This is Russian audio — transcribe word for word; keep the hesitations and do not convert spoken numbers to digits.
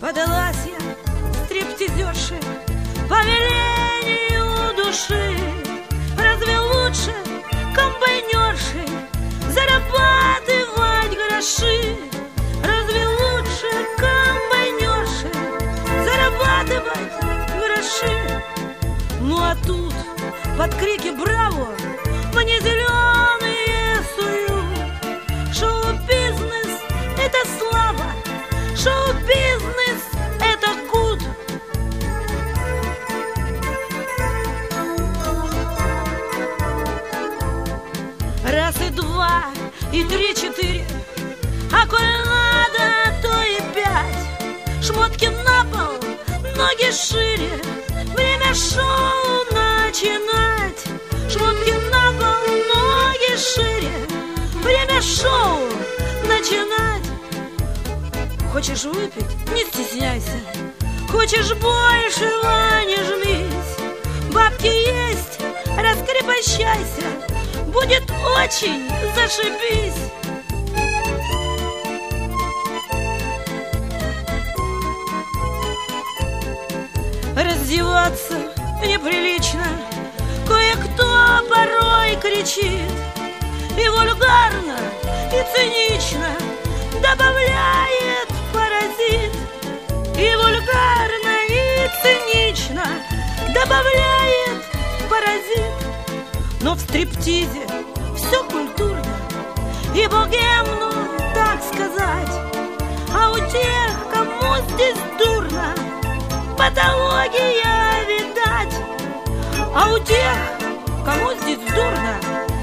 Подалась я стриптизерши по велению души. Разве лучше комбайнерши зарабатывать гроши? Разве лучше комбайнерши зарабатывать гроши? Ну а тут под крики «Браво!» мне зеленые суют. Шоу-бизнес — это слава, шоу-бизнес — это гуд. Раз и два, и три, четыре, а коль надо, то и пять. Шмотки на пол, ноги шире, время шоу начинать. Шмотки на пол, ноги шире, время шоу начинать. Хочешь выпить? Не стесняйся. Хочешь большего? Не жмись. Бабки есть? Раскрепощайся. Будет очень зашибись. Раздеваться неприлично, кое-кто порой кричит, и вульгарно, и цинично добавляет паразит. И вульгарно, и цинично добавляет паразит. Но в стриптизе все культурно и богемно, так сказать. А у тех, кому здесь дурно, патология видать. А у тех, кому здесь дурно,